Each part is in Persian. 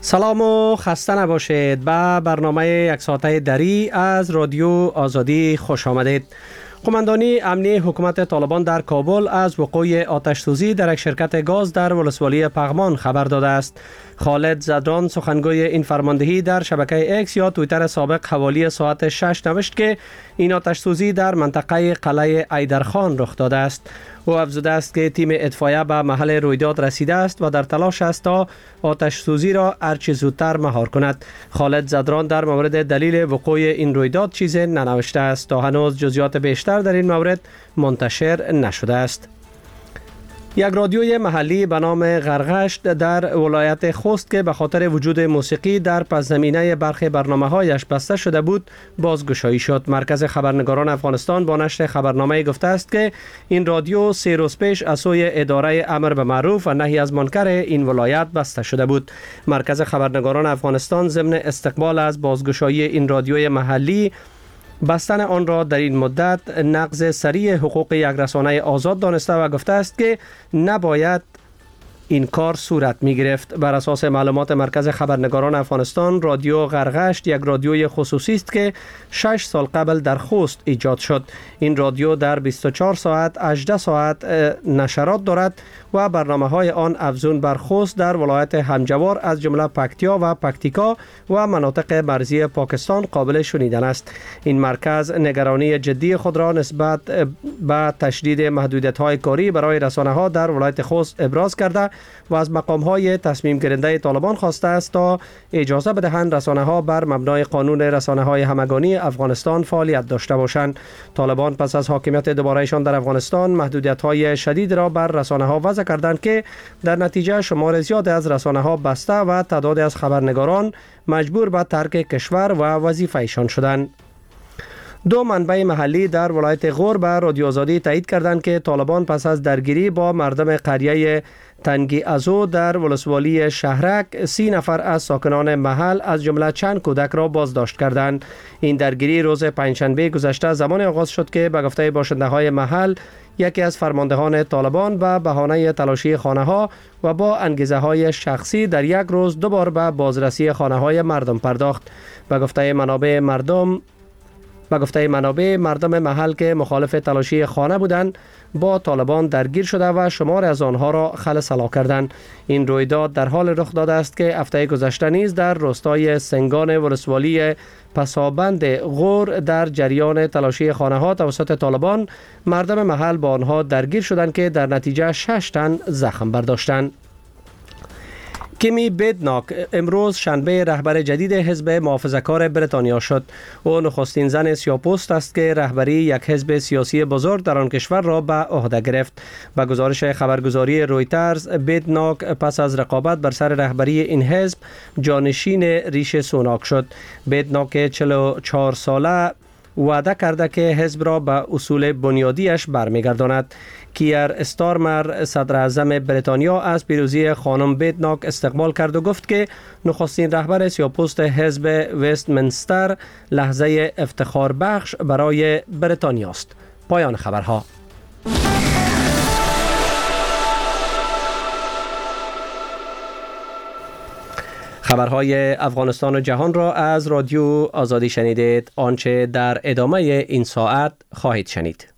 سلام و خسته نباشید. به برنامه یک ساعته دری از رادیو آزادی خوش آمدید. قماندانی امنی حکومت طالبان در کابل از وقوع آتش سوزی در یک شرکت گاز در ولسوالی پغمان خبر داده است. خالد زدران سخنگوی این فرماندهی در شبکه اکس یا توییتر سابق حوالی ساعت 6 نوشت که این آتش سوزی در منطقه قلعه ایدرخان رخ داده است. او افزوده است که تیم اطفائیه به محل رویداد رسیده است و در تلاش است تا آتش سوزی را هرچه زودتر مهار کند. خالد زدران در مورد دلیل وقوع این رویداد چیزی ننوشته است تا هنوز جزئیات بیشتر در این مورد منتشر نشده است. یک رادیوی محلی به نام غرغشت در ولایت خوست که به خاطر وجود موسیقی در پس زمینه برخی برنامه‌هایش بسته شده بود بازگشایی شد. مرکز خبرنگاران افغانستان با نشر خبرنامه گفته است که این رادیو 3 روز پیش از سوی اداره امر به معروف و نهی از منکر این ولایت بسته شده بود. مرکز خبرنگاران افغانستان ضمن استقبال از بازگشایی این رادیوی محلی بستن آن را در این مدت نقض سریع حقوق یک رسانه آزاد دانسته و گفته است که نباید این کار صورت می گرفت. بر اساس معلومات مرکز خبرنگاران افغانستان، رادیو غرغشت یک رادیوی خصوصی است که 6 سال قبل در خوست ایجاد شد. این رادیو در 24 ساعت 18 ساعت نشرات دارد و برنامه‌های آن افزون بر خوست در ولایت همجوار از جمله پکتیا و پکتیکا و مناطق مرزی پاکستان قابل شنیدن است. این مرکز نگرانی جدی خود را نسبت به تشدید محدودیت‌های کاری برای رسانه‌ها در ولایت خوست ابراز کرده و از مقام‌های تصمیم گیرنده طالبان خواسته است تا اجازه بدهند رسانه‌ها بر مبنای قانون رسانه‌های همگانی افغانستان فعالیت داشته باشند. طالبان پس از حاکمیت دوباره‌شان در افغانستان محدودیت‌های شدید را بر رسانه‌ها وضع کردند که در نتیجه شمار زیاد از رسانه‌ها بسته و تعدادی از خبرنگاران مجبور به ترک کشور و وظیفه‌شان شدند. دو منبع محلی در ولایت غور به رادیو آزادی تایید کردند که طالبان پس از درگیری با مردم قریه تنگی ازو در ولسوالی شهرک 30 نفر از ساکنان محل از جمله چند کودک را بازداشت کردند. این درگیری روز پنجشنبه گذشته زمان آغاز شد که به گفته باشنده‌های محل یکی از فرماندهان طالبان به بهانه تلاشی خانه‌ها و با انگیزه‌های شخصی در یک روز دوبار به بازرسی خانه‌های مردم پرداخت. به گفته منابع مردم محل که مخالف تلاشی خانه بودند با طالبان درگیر شده و شمار از آنها را خلع کردند. این رویداد در حال رخ داده است که هفته گذشته نیز در روستای سنگان ولسوالی پسابند غور در جریان تلاشی خانه ها توسط طالبان مردم محل با آنها درگیر شدند که در نتیجه 6 تن زخم برداشتند. کیمی بدناک امروز شنبه رهبر جدید حزب محافظه‌کار بریتانیا شد. او نخستین زن سیاه‌پوست است که رهبری یک حزب سیاسی بزرگ در آن کشور را به عهده گرفت. به گزارش خبرگزاری رویترز، بدناک پس از رقابت بر سر رهبری این حزب جانشین ریشی سوناک شد. بدناک 44 ساله وعده کرده که حزب را به اصول بنیادیش برمیگرداند. کیر استارمر صدر اعظم بریتانیا از پیروزی خانم بدناک استقبال کرد و گفت که نخستین رهبر سیاه‌پوست حزب وستمنستر لحظه افتخار بخش برای بریتانیا است. پایان خبرها. خبرهای افغانستان و جهان را از رادیو آزادی شنیدید. آنچه در ادامه این ساعت خواهید شنید.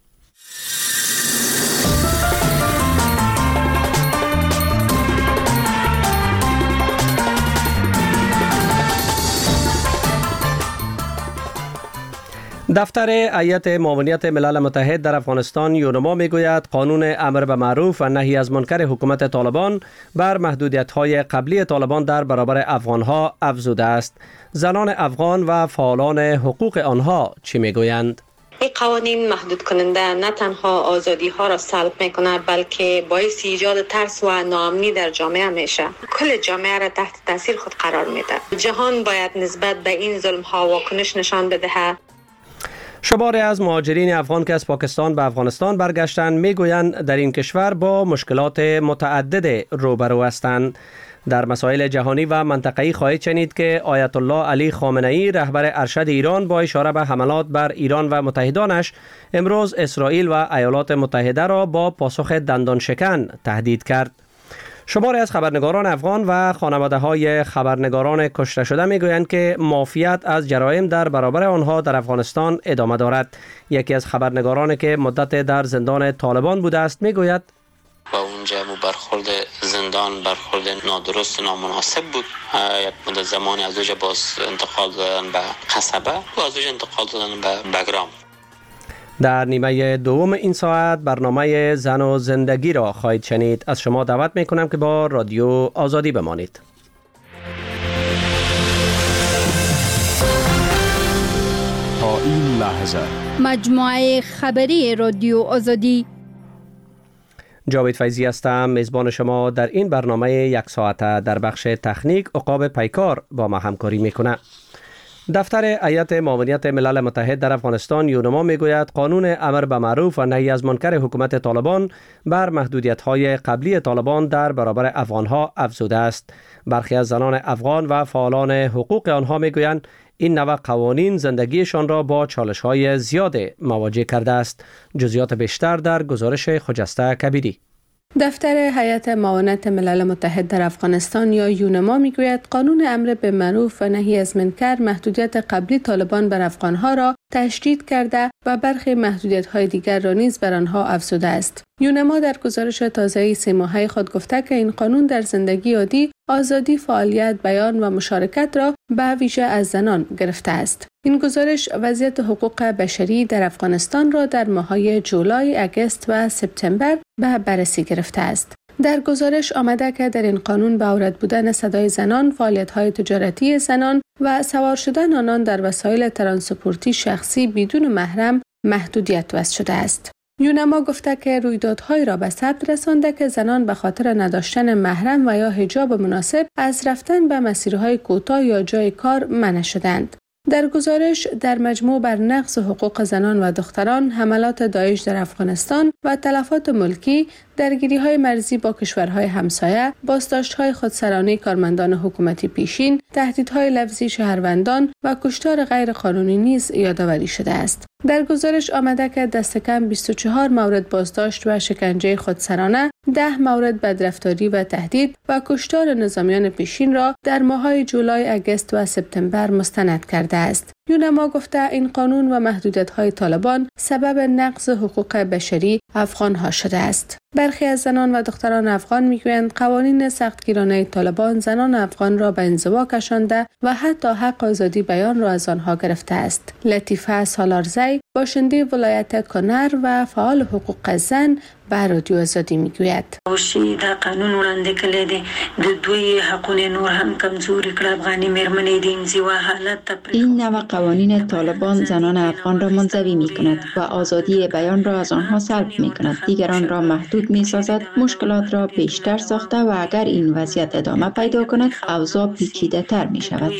دفتر هیئت معاونیت ملل متحد در افغانستان یونما میگوید قانون امر به معروف و نهی از منکر حکومت طالبان بر محدودیت‌های قبلی طالبان در برابر افغان‌ها افزوده است. زنان افغان و فعالان حقوق آنها چی میگویند؟ این قوانین محدود کننده نه تنها آزادی ها را سلب میکنه بلکه باعث ایجاد ترس و ناامنی در جامعه میشه. کل جامعه را تحت تاثیر خود قرار میده. جهان باید نسبت به این ظلم ها واکنش نشان بده. شماری از مهاجرین افغان که از پاکستان به افغانستان برگشتند میگویند در این کشور با مشکلات متعدد روبرو هستند. در مسائل جهانی و منطقه‌ای خواهید شنید که آیت الله علی خامنه‌ای رهبر ارشد ایران با اشاره به حملات بر ایران و متحدانش امروز اسرائیل و ایالات متحده را با پاسخ دندان شکن تهدید کرد. شماری از خبرنگاران افغان و خانواده‌های خبرنگاران کشته شده میگویند که معافیت از جرایم در برابر آنها در افغانستان ادامه دارد. یکی از خبرنگارانی که مدت در زندان طالبان بوده است میگوید با اونجا برخورد زندان برخورد نادرست و نامناسب بود. یک مدت زمانی از اونجا باز انتقال دادن به قصبه و از اونجا انتقال دادن به بگرام. در نیمه دوم این ساعت برنامه زن و زندگی را خواهید شنید. از شما دعوت میکنم که با رادیو آزادی بمانید. تا این لحظه مجموعه خبری رادیو آزادی. جاوید فیضی هستم، میزبان شما در این برنامه یک ساعته. در بخش تکنیک عقاب پیکار با ما همکاری میکنه. دفتر هیئت معاونیت ملل متحد در افغانستان یونما میگوید قانون امر به معروف و نهی از منکر حکومت طالبان بر محدودیت‌های قبلی طالبان در برابر افغانها افزوده است. برخی از زنان افغان و فعالان حقوق آنها میگویند این نوع قوانین زندگیشان را با چالش‌های زیاد مواجه کرده است. جزئیات بیشتر در گزارش خجسته کبیری. دفتر هیئت معاونت ملل متحد در افغانستان یا یونما میگوید قانون امر به معروف و نهی از منکر محدودیت قبلی طالبان بر افغانها را تشدید کرده و برخی محدودیت‌های دیگر را نیز بر آنها افزوده است. یونما در گزارش تازه 3 ماهه خود گفته که این قانون در زندگی عادی آزادی فعالیت، بیان و مشارکت را به ویژه از زنان گرفته است. این گزارش وضعیت حقوق بشری در افغانستان را در ماه‌های جولای، اگست و سپتامبر به بررسی گرفته است. در گزارش آمده که در این قانون به عورت بودن صدای زنان، فعالیت‌های تجارتی زنان و سوار شدن آنان در وسایل ترانسپورتی شخصی بدون محرم محدودیت وضع شده است. یونما گفته که رویدادهایی را به ثبت رسانده که زنان به خاطر نداشتن محرم و یا حجاب مناسب از رفتن به مسیرهای کوتاه یا جای کار منع شدند. در گزارش در مجموع بر نقض حقوق زنان و دختران، حملات داعش در افغانستان و تلفات ملکی، درگیری‌های مرزی با کشورهای همسایه، بازداشت‌های خودسرانه کارمندان حکومتی پیشین، تهدیدهای لفظی شهروندان و کشتار غیرقانونی نیز یادآوری شده است. در گزارش آمده که دست کم 24 مورد بازداشت و شکنجه خودسرانه، 10 مورد بدرفتاری و تهدید و کشتار نظامیان پیشین را در ماه‌های جولای، اگست و سپتامبر مستند کرده است. یونما گفته این قانون و محدودیت‌های طالبان سبب نقض حقوق بشری افغان‌ها شده است. برخی از زنان و دختران افغان میگویند قوانین سختگیرانه طالبان زنان افغان را به انزوا کشانده و حتی حق آزادی بیان را از آنها گرفته است. لطیفه سالارزی، باشنده ولایت کنر و فعال حقوق زن، به رادیو آزادی میگوید دا قانون وړاندې کړی دی د دوی حقونه نور هم کمزوري کړ. افغاني مېرمنې د انزوا حالت این نوع قوانین طالبان زنان افغان را منزوی می کند و آزادی بیان را از آنها سلب می کند. دیگران را محدود می سازد، مشکلات را بیشتر ساخته و اگر این وضعیت ادامه پیدا کند اوضاع پیچیده تر می شود.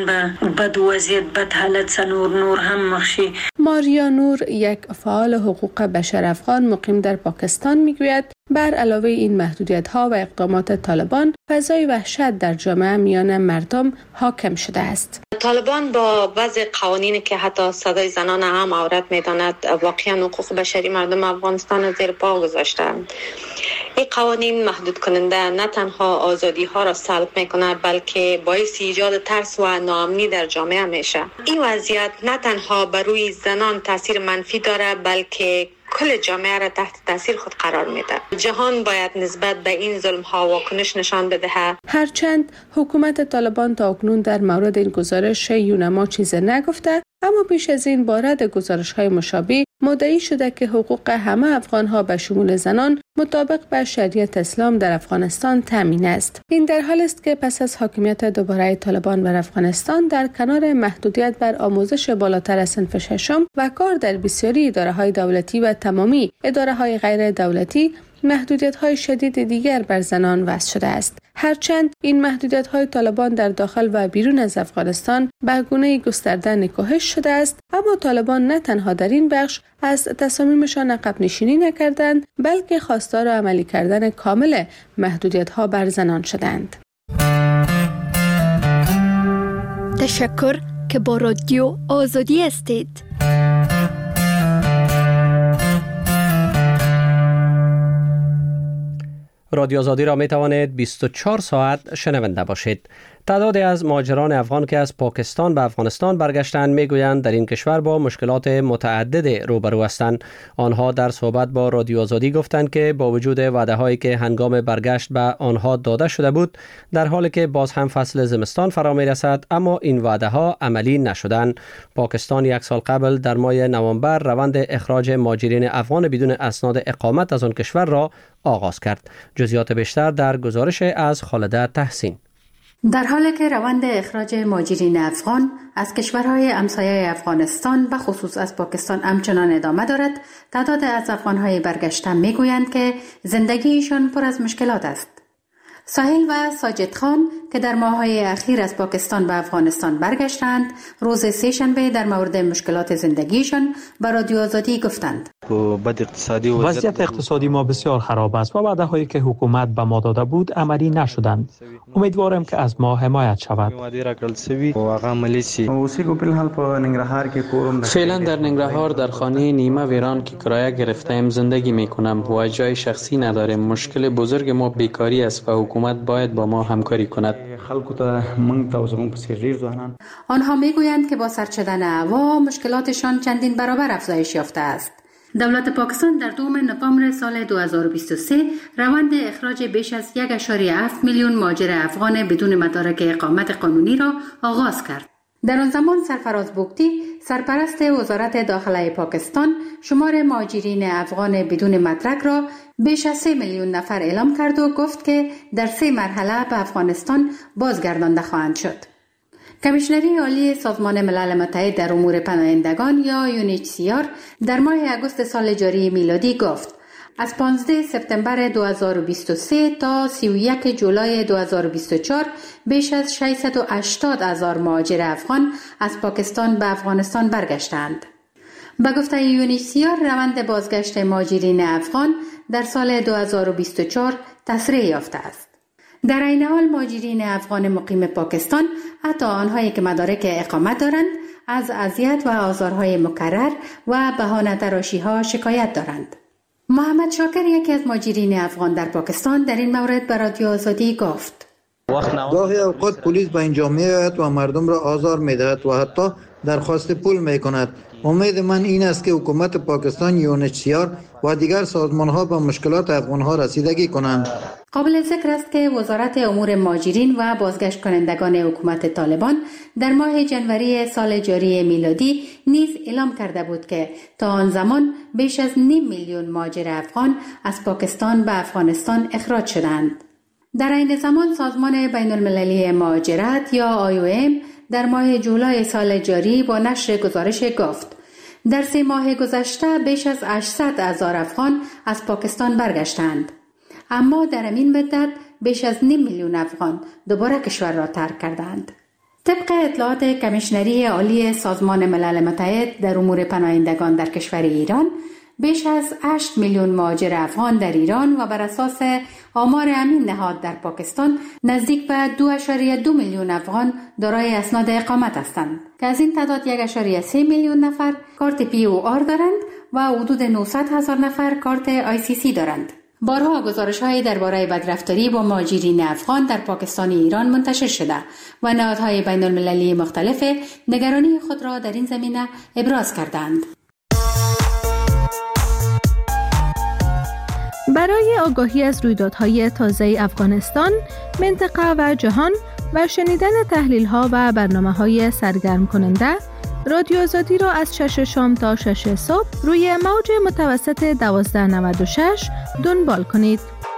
بد وضعیت، بد حالت نور هم مخشی. ماریا نور، یک فعال حقوق بشر افغان مقیم در پاکستان میگوید بر علاوه این محدودیت‌ها و اقدامات طالبان، فضای وحشت در جامعه میان مردم حاکم شده است. طالبان با بعض قوانینی که حتی صدای زنان هم عورت می‌داند واقعا حقوق بشری مردم افغانستان زیر پا گذاشتند. این قوانین محدود کننده نه تنها آزادی ها را سلب می‌کند بلکه باعث ایجاد ترس و ناامنی در جامعه میشه. این وضعیت نه تنها بر روی زنان تاثیر منفی داره بلکه کل جامعه را تحت تاثیر خود قرار میده. جهان باید نسبت به این ظلم ها واکنش نشان بده. هرچند حکومت طالبان تا اکنون در مورد این گزارش یونما چیزی نگفته، اما پیش از این بارد گزارش‌های مشابه مدعی شده که حقوق همه افغان‌ها به شمول زنان مطابق با شریعت اسلام در افغانستان تامین است. این در حال است که پس از حاکمیت دوباره طالبان بر افغانستان در کنار محدودیت بر آموزش بالاتر از صنف ششم و کار در بسیاری اداره‌های دولتی و تمامی اداره‌های غیر دولتی، محدودیت‌های شدید دیگر بر زنان وضع شده است. هرچند این محدودیت‌های طالبان در داخل و بیرون از افغانستان به گونه‌ای گسترده نکوهش شده است، اما طالبان نه تنها در این بخش از تصامیمشان عقب نشینی نکردند، بلکه خواستار عملی کردن کامل محدودیت‌ها بر زنان شدند. تشکر که با رادیو آزادی هستید. رادیو آزادی را می توانید 24 ساعت شنونده باشید. تعدادی از مهاجران افغان که از پاکستان به افغانستان برگشتند میگویند در این کشور با مشکلات متعدد روبرو هستند. آنها در صحبت با رادیو آزادی گفتند که با وجود وعده هایی که هنگام برگشت به آنها داده شده بود، در حالی که باز هم فصل زمستان فرا می رسد، اما این وعده ها عملی نشدند. پاکستان 1 سال قبل در ماه نوامبر روند اخراج مهاجرین افغان بدون اسناد اقامت از آن کشور را آغاز کرد. جزئیات بیشتر در گزارش از خالده تحسین. در حالی که روند اخراج مهاجرین افغان از کشورهای همسایه افغانستان و خصوص از پاکستان همچنان ادامه دارد، تعداد از افغانهای برگشته میگویند که زندگیشان پر از مشکلات است. ساحل و ساجد خان که در ماه‌های اخیر از پاکستان به افغانستان برگشتند، روز سه‌شنبه در مورد مشکلات زندگیشان به رادیو آزادی گفتند. وضعیت اقتصادی ما بسیار خراب است و وعده‌هایی که حکومت به ما داده بود عملی نشدند. امیدوارم که از ما حمایت شود. فعلا در ننگرهار در خانه نیمه ویران که کرایه گرفته‌ایم زندگی می‌کنم و جای شخصی نداریم. مشکل بزرگ ما بیکاری است و حکومت باید با ما همکاری کند. آنها میگویند که با سرد شدن هوا مشکلاتشان چندین برابر افزایش یافته است. دولت پاکستان در 2 نوامبر سال 2023 روند اخراج بیش از 1.7 میلیون مهاجر افغان بدون مدارک اقامت قانونی را آغاز کرد. در آن زمان سرفراز بوگتی، سرپرست وزارت داخله پاکستان، شمار مهاجرین افغان بدون مدرک را بیش از 3 میلیون نفر اعلام کرد و گفت که در 3 مرحله به افغانستان بازگردانده خواهند شد. کمیشنری عالی سازمان ملل متحد در امور پناهندگان یا UNHCR در ماه اگست سال جاری میلادی گفت از 15 سپتامبر 2023 تا 31 جولای 2024 بیش از 680,000 مهاجر افغان از پاکستان به افغانستان برگشتند. به گفته UNHCR روند بازگشت مهاجرین افغان در سال 2024 تسریع یافته است. در این حال مهاجرین افغان مقیم پاکستان، حتی آنهایی که مدارک اقامت دارند، از اذیت و آزارهای مکرر و بهانه تراشی‌ها شکایت دارند. محمد شاکر یکی از مهاجرین افغان در پاکستان در این مورد به رادیو آزادی گفت: گاهی اوقات پلیس به اینجا میآید و مردم را آزار می‌دهد و حتی درخواست پول می‌کند. امید من این است که حکومت پاکستان، UNHCR و دیگر سازمان‌ها به مشکلات افغان‌ها رسیدگی کنند. قابل ذکر است که وزارت امور مهاجرین و بازگشت کنندگان حکومت طالبان در ماه جنوری سال جاری میلادی نیز اعلام کرده بود که تا آن زمان بیش از 9 میلیون مهاجر افغان از پاکستان به افغانستان اخراج شدند. در این زمان سازمان بین المللی مهاجرت یا IOM در ماه جولای سال جاری با نشر گزارش گفت در 3 ماه گذشته بیش از 800,000 افغان از پاکستان برگشتند. اما در این مدت بیش از 9 میلیون افغان دوباره کشور را ترک کردند. طبق اطلاعات کمیشنری عالی سازمان ملل متحد در امور پناهندگان در کشور ایران، بیش از 8 میلیون مهاجر افغان در ایران و بر اساس آمار امین نهاد در پاکستان نزدیک به 2.2 میلیون افغان دارای اسناد اقامت هستند که از این تعداد 1.3 میلیون نفر کارت POR دارند و حدود 900,000 نفر کارت ICC دارند. بارها گزارش‌هایی درباره بدرفتاری با مهاجرین افغان در پاکستان و ایران منتشر شده و نهادهای بین المللی مختلف نگرانی خود را در این زمینه ابراز کردند. برای آگاهی از رویدادهای تازه افغانستان، منطقه و جهان و شنیدن تحلیل‌ها و برنامه‌های سرگرم کننده، رادیو آزادی را از 6 شام تا 6 صبح روی موج متوسط 1296 دنبال کنید.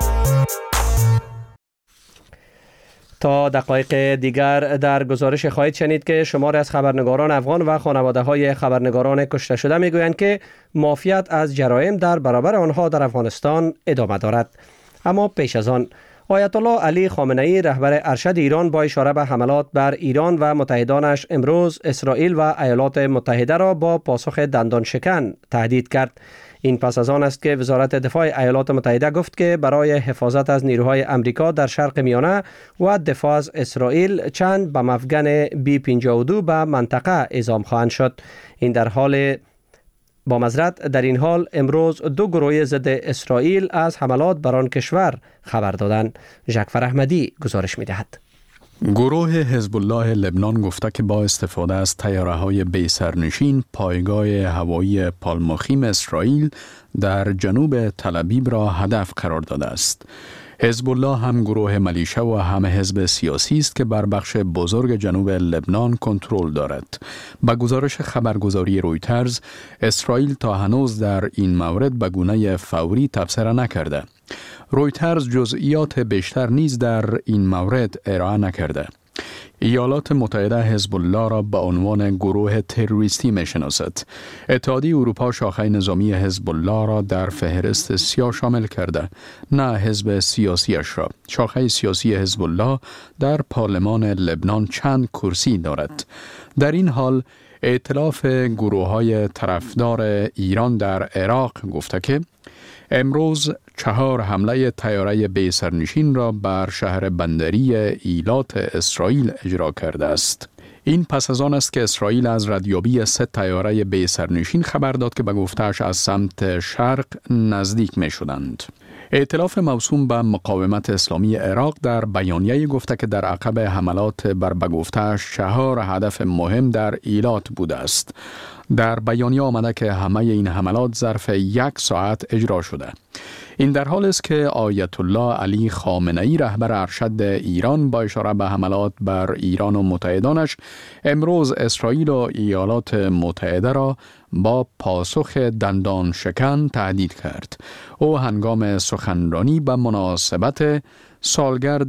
تا دقایق دیگر در گزارش خواهید شنید که شماری از خبرنگاران افغان و خانواده‌های خبرنگاران کشته شده میگویند که معافیت از جرایم در برابر آنها در افغانستان ادامه دارد. اما پیش از آن آیت الله علی خامنه‌ای رهبر ارشد ایران با اشاره به حملات بر ایران و متحدانش امروز اسرائیل و ایالات متحده را با پاسخ دندان شکن تهدید کرد. این پس از آن است که وزارت دفاع ایالات متحده گفت که برای حفاظت از نیروهای امریکا در شرق میانه و دفاع از اسرائیل چند بم افغان B-52 به منطقه اعزام خواهند شد. این در حال با مزرعت در این حال امروز 2 گروه ضد اسرائیل از حملات بر آن کشور خبر دادند. جعفر احمدی گزارش می‌دهد. گروه حزب الله لبنان گفته که با استفاده از طیاره‌های بی سرنشین پایگاه هوایی پالمخیم اسرائیل در جنوب تل‌آبیب را هدف قرار داده است. حزب الله هم گروه ملیشه و هم حزب سیاسی است که بر بخش بزرگ جنوب لبنان کنترل دارد. با گزارش خبرگزاری رویترز، اسرائیل تا هنوز در این مورد به گونه فوری تبصره نکرده. رویترز جزئیات بیشتر نیز در این مورد ارائه نکرده. ایالات متحده حزب الله را به عنوان گروه تروریستی می‌شناسد. اتحادیه اروپا شاخه نظامی حزب الله را در فهرست سیاه شامل کرده، نه حزب سیاسیش را. شاخه سیاسی حزب الله در پارلمان لبنان چند کرسی دارد. در این حال ائتلاف گروه‌های طرفدار ایران در عراق گفته که امروز 4 حمله طیاره بی سرنشین را بر شهر بندری ایلات اسرائیل اجرا کرده است. این پس از آن است که اسرائیل از ردیابی 3 طیاره بی سرنشین خبر داد که به گفته‌اش از سمت شرق نزدیک می شدند. ائتلاف موسوم به مقاومت اسلامی عراق در بیانیه گفته که در عقب حملات بر به گفته‌اش 4 هدف مهم در ایلات بوده است. در بیانیه آمده که همه این حملات ظرف 1 ساعت اجرا شده. این در حال است که آیت الله علی خامنه‌ای رهبر ارشد ایران با اشاره به حملات بر ایران و متحدانش امروز اسرائیل و ایالات متحده را با پاسخ دندان شکن تهدید کرد. او هنگام سخنرانی به مناسبت سالگرد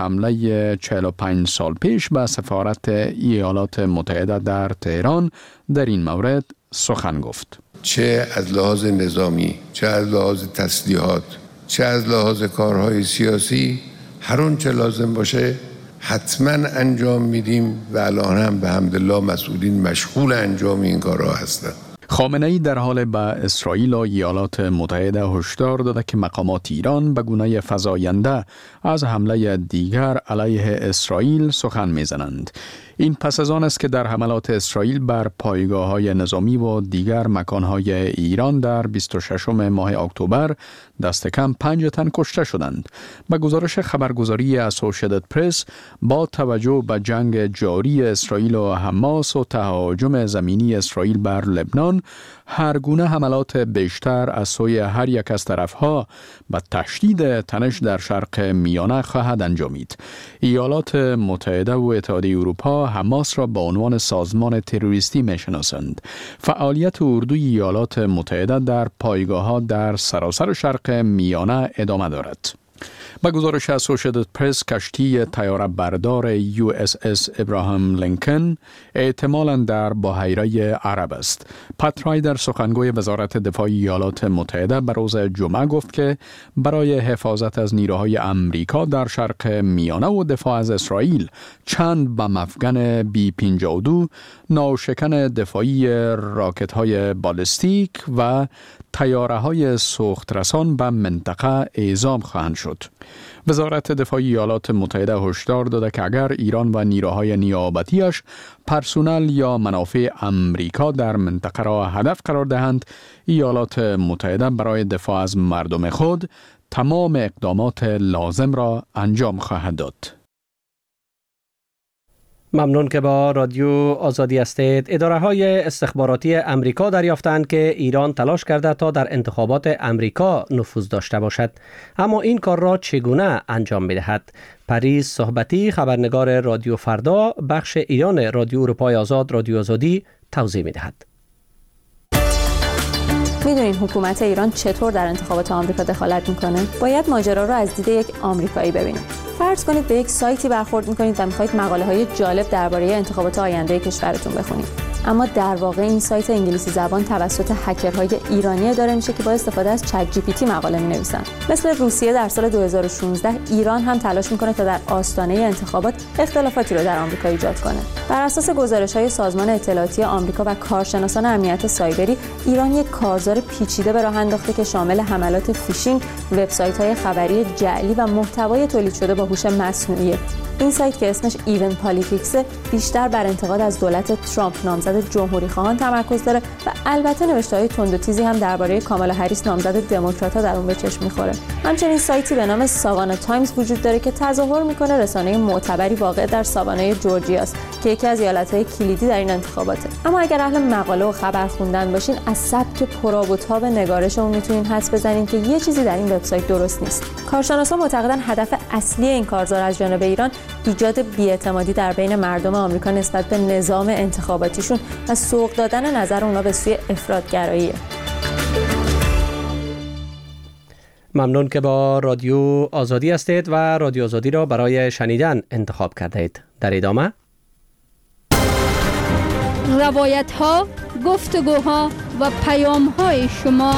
حمله 45 سال پیش به سفارت ایالات متحده در تهران در این مورد سخن گفت. چه از لحاظ نظامی، چه از لحاظ تسلیحات، چه از لحاظ کارهای سیاسی، هر اون چه لازم باشه حتما انجام میدیم و الان هم به حمدالله مسئولین مشغول انجام این کارها هستند. خامنه‌ای در حال به اسرائیل و ایالات متحده هشدار داده که مقامات ایران به گونه فزاینده از حمله دیگر علیه اسرائیل سخن میزنند. این پس از آن است که در حملات اسرائیل بر پایگاه‌های نظامی و دیگر مکان‌های ایران در 26 ماه اکتبر دست کم 5 تن کشته شدند. به گزارش خبرگزاری اسوسییتد پرس، با توجه به جنگ جاری اسرائیل و حماس و تهاجم زمینی اسرائیل بر لبنان، هر گونه حملات بیشتر از سوی هر یک از طرفها به تشدید تنش در شرق میانه خواهد انجامید. ایالات متحده و اتحادیه اروپا حماس را به عنوان سازمان تروریستی می‌شناسند. فعالیت اردوی ایالات متحده در پایگاه‌ها در سراسر شرق میانه ادامه دارد. با گزارش اسوسییتد پرس، کشتی طیاره بردار USS ابراهام لینکن احتمالاً در بحیره عرب است. پات رایدر، سخنگوی وزارت دفاع ایالات متحده، به روز جمعه گفت که برای حفاظت از نیروهای امریکا در شرق میانه و دفاع از اسرائیل چند بم افغان B-52، ناوشکن دفاعی راکت‌های بالستیک و طیاره‌های سوخترسان به منطقه اعزام خواهند شد. وزارت دفاع ایالات متحده هشدار داده که اگر ایران و نیروهای نیابتیش پرسونل یا منافع امریکا در منطقه را هدف قرار دهند، ایالات متحده برای دفاع از مردم خود تمام اقدامات لازم را انجام خواهد داد. ممنون که با رادیو آزادی هستید. اداره‌های استخباراتی امریکا دریافتند که ایران تلاش کرده تا در انتخابات امریکا نفوذ داشته باشد، اما این کار را چگونه انجام می‌دهد؟ پریز صحبتی، خبرنگار رادیو فردا بخش ایران رادیو اروپای آزاد رادیو آزادی، توضیح می‌دهد. میدونین حکومت ایران چطور در انتخابات آمریکا دخالت میکنه؟ باید ماجرا رو از دید یک آمریکایی ببینید. فرض کنید به یک سایتی برخورد میکنید و میخواید مقاله‌های جالب درباره انتخابات آینده کشورتون بخونید. اما در واقع این سایت انگلیسی زبان توسط هکرهای ایرانی اداره میشه که با استفاده از چت جی پی تی مقاله مینویسن. مثل روسیه در سال 2016 ایران هم تلاش میکنه تا در آستانه انتخابات اختلافاتی رو در آمریکا ایجاد کنه. بر اساس گزارش‌های سازمان اطلاعاتی آمریکا و کارشناسان امنیت سایبری، ایران یک کارزار پیچیده به راه انداخته که شامل حملات فیشینگ، وبسایت‌های خبری جعلی و محتوای تولید شده با هوش مصنوعی. این سایت که اسمش ایون پالیتیکس بیشتر بر انتقاد از دولت ترامپ نامزد جمهوری خواهان تمرکز داره و البته نوشته‌های تند و تیزی هم درباره کامالا هریس نامزد دموکرات‌ها در اون به چشم می‌خوره. همچنین سایتی به نام ساوانا تایمز وجود داره که تظاهر می‌کنه رسانه معتبری واقع در ساوانای جورجیاست که یکی از ایالت‌های کلیدی در این انتخاباته. اما اگر اهل مقاله و خبر خوندن باشین، از سبک پرآب و تاب نگارش اون میتونین حدس بزنین که یه چیزی در این وبسایت درست نیست. کارشناسان معتقدن هدف اصلی این کارزار از جانب ایران ایجاد بی‌اعتمادی در بین مردم آمریکا نسبت به نظام انتخاباتیشون و سوق دادن نظر اونا به سوی افراط‌گراییه. ممنون که با رادیو آزادی هستید و رادیو آزادی را برای شنیدن انتخاب کرده اید. در ادامه روایت ها، گفتگوها و پیام های شما.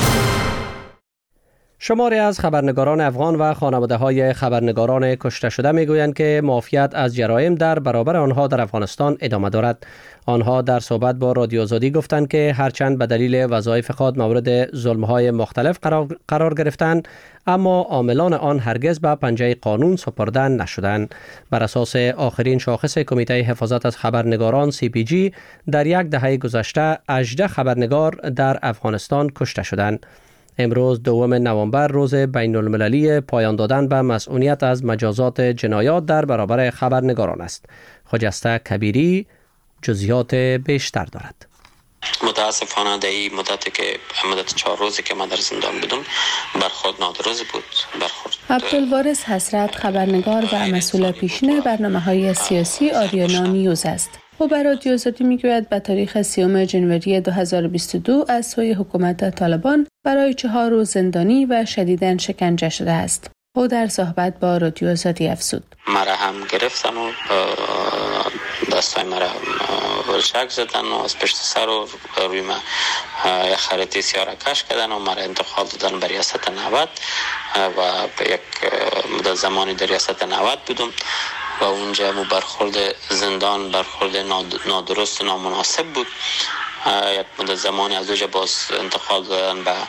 شماری از خبرنگاران افغان و خانواده های خبرنگاران کشته شده می گویند که معافیت از جرایم در برابر آنها در افغانستان ادامه دارد. آنها در صحبت با رادیو آزادی گفتند که هرچند به دلیل وظایف خود مورد ظلم‌های مختلف قرار گرفتند، اما عاملان آن هرگز به پنجه قانون سپرده نشدند. بر اساس آخرین شاخص کمیته حفاظت از خبرنگاران CPG، در یک دهه گذشته 18 خبرنگار در افغانستان کشته شدند. امروز 2 نوامبر روز بین المللی پایان دادن به مسئولیت از مجازات جنایات در برابر خبرنگاران است. خجسته کبیری جزئیات بیشتر دارد. متاسفانه در این مدت 4 روزی که ما در زندان بودم برخورد نادرست بود. عبدالوارث حسرت خبرنگار و مسئول پیشین برنامه‌های سیاسی آریانا نیوز است. او بر رادیو آزادی میگوید به تاریخ 30 ژانویه 2022 از سوی حکومت طالبان برای 4 روز زندانی و شدیداً شکنجه شده است. او در صحبت با رادیو آزادی افزود: مرا هم گرفتن و دستای مرا ولشک زدن و از پشت سر و روی ما یک خریطه سیاه را کش کردن و مرا انتقال دادن به ریاست 90 و یک مدت زمانی در ریاست 90 بودم و اونجا برخورد زندان برخورد نادرست و نامناسب بود. یک مدت زمانی از اونجا باز انتقال دادن به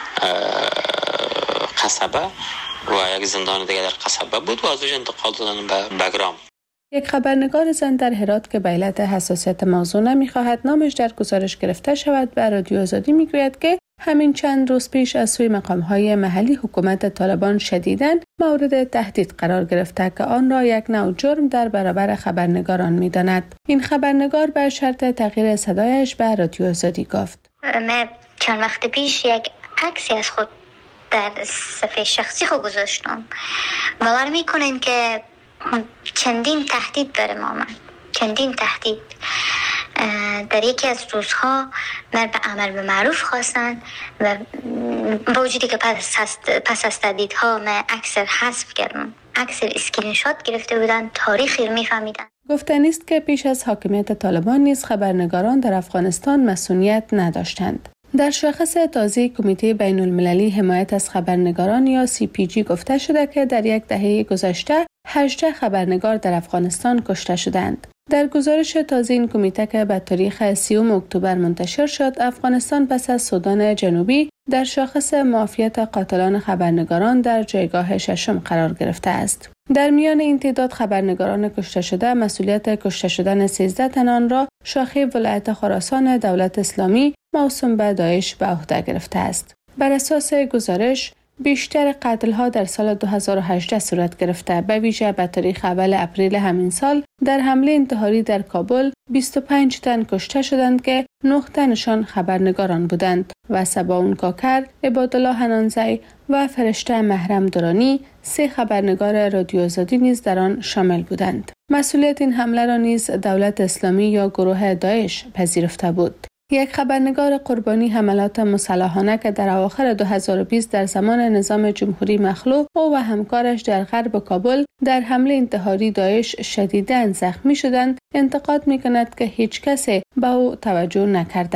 قصبه و یک زندان دیگه در قصبه بود و از اونجا انتقال دادن به بگرام. یک خبرنگار زن در هرات که به علت حساسیت موضوع نمی‌خواهد نامش در گزارش گرفته شود به رادیو آزادی میگوید که همین چند روز پیش از سوی مقام‌های محلی حکومت طالبان شدیداً مورد تهدید قرار گرفته که آن را یک نوع جرم در برابر خبرنگاران می‌داند. این خبرنگار به شرط تغییر صدایش به رادیو آزادی گفت: من چند وقت پیش یک عکسی از خود در صفحه شخصی خود گذاشتم. باور می‌کنین که چندین تهدید برای ما آمد، چندین تهدید. در یکی از روزها من به امر به معروف خواستن و با وجودی که پس از تهدیدها من عکس حذف کردم، عکس اسکرین شات گرفته بودن، تاریخی رو میفهمیدن. گفتنی است که پیش از حاکمیت طالبان نیز خبرنگاران در افغانستان مسئولیت نداشتند. در شاخص تازه کمیته بین المللی حمایت از خبرنگاران یا CPG گفته شده که در یک دهه گذشته 18 خبرنگار در افغانستان کشته شدند. در گزارش تازه این کمیته که به تاریخ 30 اکتبر منتشر شد، افغانستان پس از سودان جنوبی در شاخص معافیت قاتلان خبرنگاران در جایگاه 6 قرار گرفته است. در میان این تعداد خبرنگاران کشته شده، مسئولیت کشته شدن 13 تن آن را شاخه ولایت خراسان دولت اسلامی موسوم به داعش به عهده گرفته است. بر اساس گزارش بیشتر قتل‌ها در سال 2018 صورت گرفته، به ویژه به تاریخ اول اپریل همین سال در حمله انتحاری در کابل 25 تن کشته شدند که 9 تنشان خبرنگاران بودند و سباون کاکر، عبادالله حنانزی و فرشته محرم درانی 3 خبرنگار رادیو آزادی نیز در آن شامل بودند. مسئولیت این حمله را نیز دولت اسلامی یا گروه داعش پذیرفته بود. یک خبرنگار قربانی حملات مسلحانه که در اواخر 2020 در زمان نظام جمهوری مخلوع او و همکارش در غرب کابل در حمله انتحاری داعش شدیداً زخمی شدند، انتقاد می‌کند که هیچ کسی به او توجه نکرده است.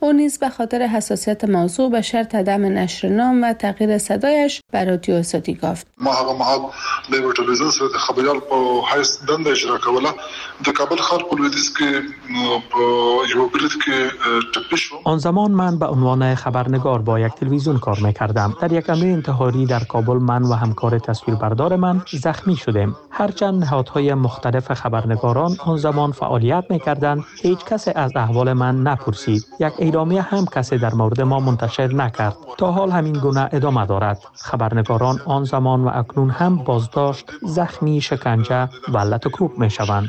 او نیز به خاطر حساسیت موضوع به شرط عدم نشر نام و تغییر صدایش به رادیو آزادی گفت. ما هغه مهال د یو ټلویزیون سره د خبریال په حیث دنده اجرا کوله. د کابل ښار په لویدیځ کې په یو برید کې ټپي شو. آن زمان من به عنوان خبرنگار با یک تلویزیون کار می‌کردم. در یک حمله انتحاری در کابل من و همکار تصویربردار من زخمی شدیم. هرچند نهادهای مختلف خبرنگاران آن زمان فعالیت می‌کردند، هیچ کسی از احوال من نپرسید. یک اعلامیه هم کسی در مورد ما منتشر نکرد. تا حال همین گونه ادامه دارد. خبرنگاران آن زمان و اکنون هم بازداشت، زخمی، شکنجه و لطوکوب می‌شوند.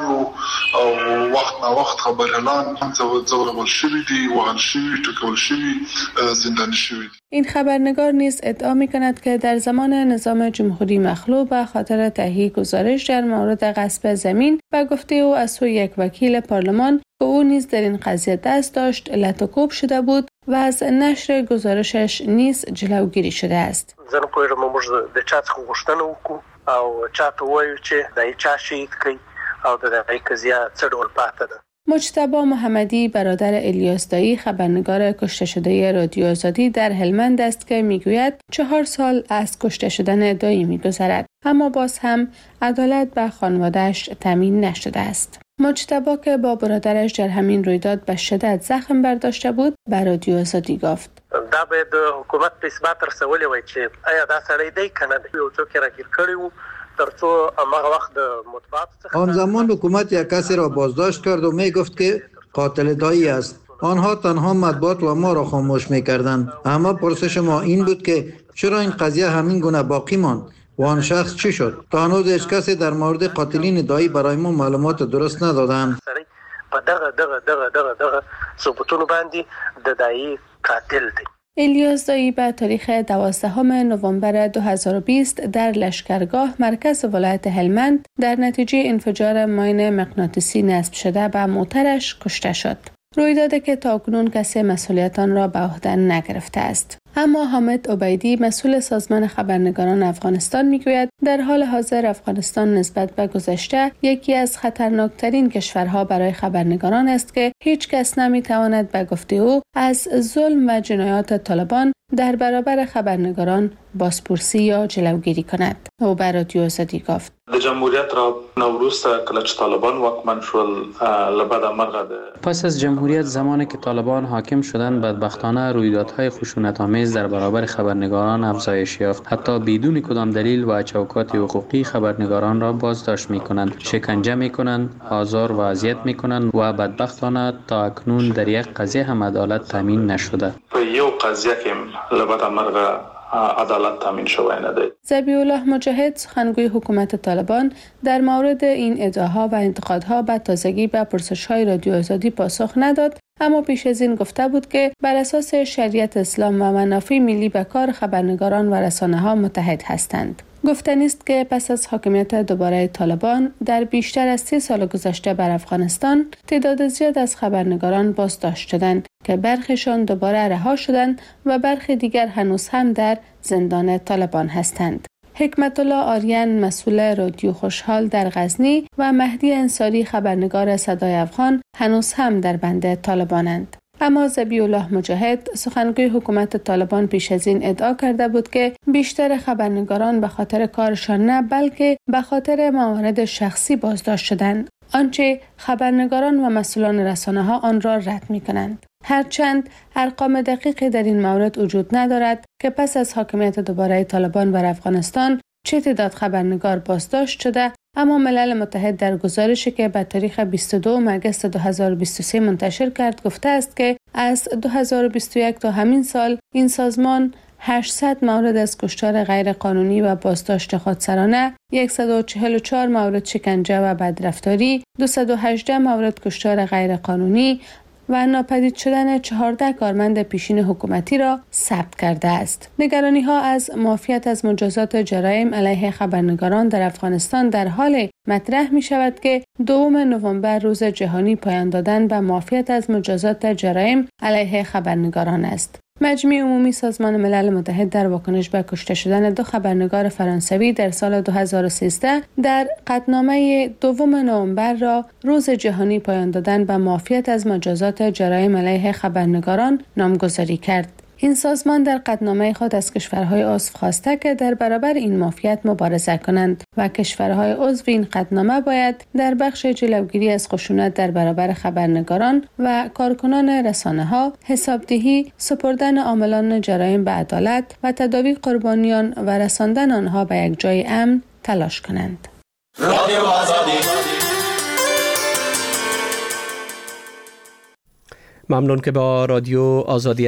وقت نا وقت خبرنگاران هم ځورول شوي دي، وهل شوي، ټکول شوي، زندانی شوي. این خبرنگار نیز ادعا می‌کند که در زمان نظام جمهوری مخلوع به خاطر تهیه گزارش در مورد غصب زمین و گفته او از سوی یک وکیل پارلمان که او نیز در این قضیه دست داشت لطوکوب شده بود و از نشر گزارشش نیز جلوگیری شده است. زه نه پوهیږم موږ د چا څخه غوښتنه وکړو او چا ته ووایو چې د چا شهید کړي او د دغه قضیه څه ډول پاتې ده. مجتبی محمدی برادر الیاس دایی خبرنگار کشته شده رادیو آزادی در هلمند است که میگوید 4 سال از کشته شدن دایی میگذرد، اما باز هم عدالت به خانواده‌اش تامین نشده است. مجتبی که با برادرش در همین رویداد به شدت زخم برداشته بود به رادیو آزادی گفت دا به د حکومت په اثبات رسولې وای چې آیا دا سړی دی کنه یو څوک راګیر کړی وو ترڅو هغه وخت د مطبوعات څخه آن زمان حکومت یک کسی را بازداشت کرد و می گفت که قاتل دایی است. آنها تنها مطبوعات و ما را خاموش می‌کردند. اما پرسش ما این بود که چرا این قضیه همین گونه باقی ماند و آن شخص چی شد؟ تا هنوز هیچ کسی در مورد قاتلین دایی برای ما معلومات درست ندادند. په دغه ثبوتونو باندې د دایی قاتل دی. الیاس دایی به تاریخ 12 نوامبر 2020 در لشکرگاه مرکز ولایت هلمند در نتیجه انفجار ماین مغناطیسی نصب شده به موترش کشته شد. رویدادی که تاکنون کسی مسئولیت آن را به عهده نگرفته است. اما حامد عبیدی مسئول سازمان خبرنگاران افغانستان میگوید در حال حاضر افغانستان نسبت به گذشته یکی از خطرناکترین کشورها برای خبرنگاران است که هیچ کس نمیتواند به گفته او از ظلم و جنایات طالبان در برابر خبرنگاران بازپرسی یا جلوگیری کند. او به رادیو آزادی گفت د جمهوریت را نوروز کله چې طالبان واکمن شول لبد مرغ پس از جمهوریت زمانی که طالبان حاکم شدند بدبختانه رویدادهای خشونت‌آمیز در برابر خبرنگاران افزایش یافت. حتی بدون کدام دلیل و چوکات حقوقی خبرنگاران را بازداشت می‌کنند، شکنجه می‌کنند، آزار و اذیت می‌کنند و بدبختانه تا اکنون در یک قضیه هم عدالت تامین نشده. په یو قضیه کې لبد مرغ عدالت تامین شوی نه دی. ذبیح الله مجاهد سخنگوی حکومت طالبان در مورد این ادعاها و انتقادها به تازگی به پرسش‌های رادیو آزادی پاسخ نداد، اما پیش از این گفته بود که بر اساس شریعت اسلام و منافع ملی به کار خبرنگاران و رسانه‌ها متحد هستند. گفتنی است که پس از حاکمیت دوباره طالبان در بیشتر از 30 سال گذشته بر افغانستان تعداد زیاد از خبرنگاران بازداشت شدند که برخیشان دوباره رها شدند و برخی دیگر هنوز هم در زندان طالبان هستند. حکمت الله آریان مسئول رادیو خوشحال در غزنی و مهدی انصاری خبرنگار صدای افغان هنوز هم در بند طالبانند. اما ذبیح الله مجاهد سخنگوی حکومت طالبان پیش از این ادعا کرده بود که بیشتر خبرنگاران به خاطر کارشان نه بلکه به خاطر موارد شخصی بازداشت شدند، آنچه خبرنگاران و مسئولان رسانه‌ها آن را رد می‌کنند. هرچند ارقام دقیقی در این مورد وجود ندارد که پس از حاکمیت دوباره طالبان بر افغانستان چه تعداد خبرنگار بازداشت شده، اما ملل متحد در گزارشی که به تاریخ 22 مگس 2023 منتشر کرد گفته است که از 2021 تا همین سال این سازمان 800 مورد از کشتار غیرقانونی و بازداشت خودسرانه، 144 مورد شکنجه و بدرفتاری، 218 مورد کشتار غیرقانونی و ناپدید شدن 14 کارمند پیشین حکومتی را ثبت کرده است. نگرانی ها از معافیت از مجازات جرایم علیه خبرنگاران در افغانستان در حال مطرح می شود که 2 نوامبر روز جهانی پایان دادن به معافیت از مجازات جرایم علیه خبرنگاران است. مجمع عمومی سازمان ملل متحد در واکنش به کشته شدن 2 خبرنگار فرانسوی در سال 2013 در قطعنامه 2 نوامبر را روز جهانی پایان دادن به معافیت از مجازات جرایم علیه خبرنگاران نامگذاری کرد. این سازمان در قطعنامه خود از کشورهای عضو خواسته که در برابر این معافیت مبارزه کنند و کشورهای عضو این قطعنامه باید در بخش جلوگیری از خشونت در برابر خبرنگاران و کارکنان رسانه‌ها، حسابدهی، سپردن عاملان جرایم به عدالت و تداوی قربانیان و رساندن آنها به یک جای امن تلاش کنند. ممنون که با رادیو آزادی